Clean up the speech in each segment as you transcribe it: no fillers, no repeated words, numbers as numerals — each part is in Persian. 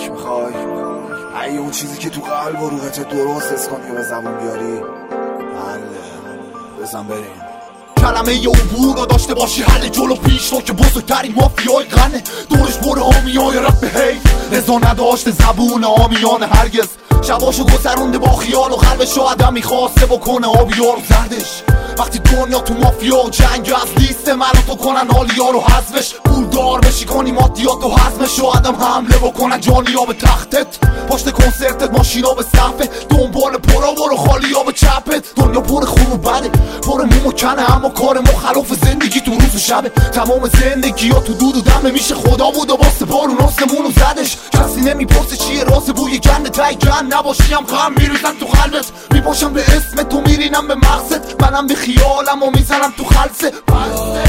کمک میخوای؟ ای اون چیزی که تو قلب و روحت درست حس کنی و به زبون بیاری؟ بزن بریم. کلمه یه عبور رو داشته باشی حل جلو پیش رو که بزرگترین مافیای قنه دورش بره آمیای رفت حیف رضا نداشته زبون آمیان هرگز شباشو گذرونده با خیال و قلبشو آدم میخواسته بکنه آبیار و زردش وقتی دنیا تو مافیا و جنگ از لیست من تو کنن آلیا رو حذفش پولدار بشی کنی مادیات و حزمش و آدم حمله بکنن جانیا به تختت پشت کنسرتت ماشینا به صفه دنبال پرا برو خالیا به چپت دنیا پر خون و بده پر موم و کنه اما کار مخالف زندگی تو روز و شبه تمام زندگی ها تو دود و دمه میشه خدا بود و واسه بارون آسمون و زدش کسی نمیپرسه چیه راز بوی گنده تای جن نباشیم غم میریزن تو قلبت میپاشم به اسم تو میرینم به مقصد منم به خیالم و میزنم تو خلصه بسته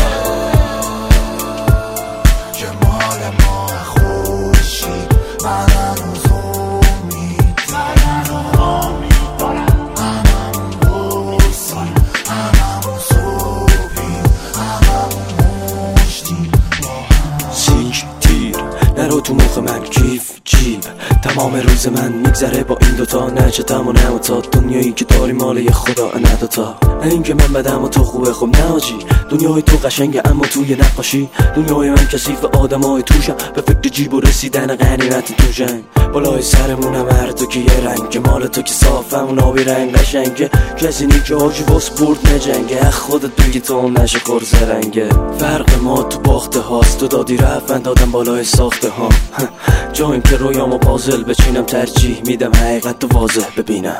که مال ما خوشی منم زومید منم دارم منم بوسی منم صوبی منم مشتی سیک تیر نرو تو مخ من کیف جیب تمام روز من میگذره با این دوتا نه چتم و نه و تا دنیایی که داری مال یه خدا نه دوتا نه این که من بدم و تو خوبه خب نه آجی دنیای تو قشنگه اما توی نقاشی دنیای من کثیف آدمای توشم به فکر جیب و رسیدن غنیمت تو جنگ بالای سرمونم هر تو که یه رنگ مال تو که صافم و نابی رنگ قشنگه کسی نی که آجی باس برد نجنگه خودت بگی تو نشه خورز رنگه فرق ما تو باخته هاست تو دادی رفت دادم بالای ساخته ها جایم که رویامو پازل بچینم ترجیح میدم حقیقت تو واضح ببینم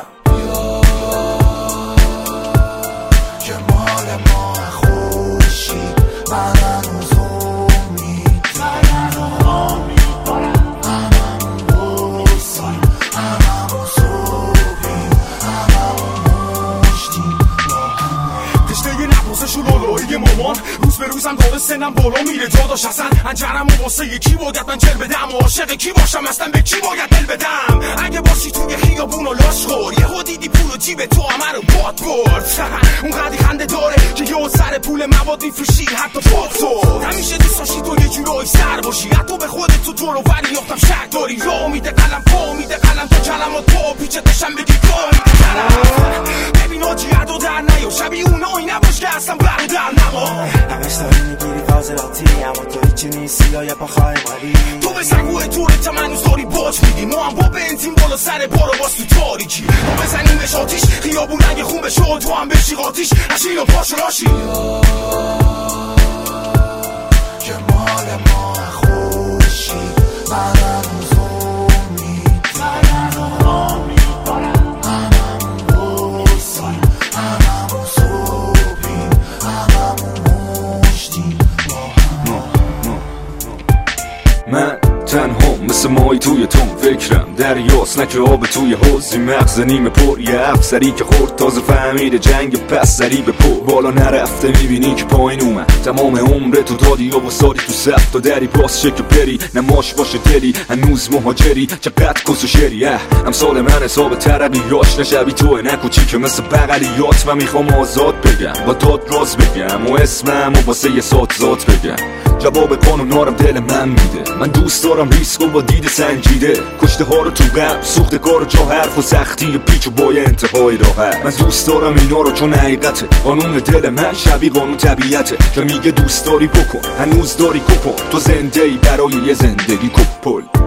که مال ما خوشی منم زومید منم دارم منم بوسی منم صوبی منم مشتی تشنه نپرسشون آلایی مامان روز به روزم داره سنم بالا میره جا داشت اصلا انجرم و واسه یکی باید من جل بدم و عاشق کی باشم اصلا به کی باید دل بدم اگه باشی توی خیابون و لاش خور یهو دیدی پول و جیب تو همه رو باد برد اون قدی خنده داره که یه سر پول مواد میفروشی حتی فوتو همیشه دوست داشتی تو یه جورایی سر باشی حتی به خودت تو جلو ولی یافتم شک داری یا میده قلم پا میده قلم تو کلمات تو پیچتشم بگی کاری ببین آجی عدو در نیا شبیه اونایی نباش که اصلا برادر نما همش داری میگیری فاضلاتی اما تو هیچی نیستی یا یه پاخای مالی تو به سنگوه تورت منوز داری باج میدی ما هم با بنزین بالا سر بارو باز تو تاریکی ما بزنیم بهش آتیش خیابون رنگ خون بشه تو هم بشی قاتیش اشین و پاشو راشی که مال ما خوشی منم زومید منم دارم منم بوسی منم صوبی منم مشتی من تنها مثل مایی توی تون فکرم دریاست نه که آب توی حوضی مغز نیمه پر یه افسری که خورد تازه فهمیده جنگ پس سری به پر بالا نرفته میبینی که پایین اومد تمام عمر تو دادی و واسادی تو صف تا دری باز شه که بری نماش باشه دلی هنوز مهاجری چقدر کس و شری امثال من حساب ترقیاش نشبی توه نکوچی که مثل بغلیات من میخوام آزاد بگم با داد راز بگم و اسمم و واسه یه سات ذات بگم جواب قانونارم دل من میده من دوست دارم ریسک و با دید سنجیده کشته ها رو تو قلب سوخته کار و جا حرف و سختی پیچ و بای انتهای راحت من دوست دارم اینا رو چون حقیقته قانون دل من شبیه قانون طبیعته که میگه دوست داری بکن هنوز داری کپن تو زنده ای برای یه زندگی کپل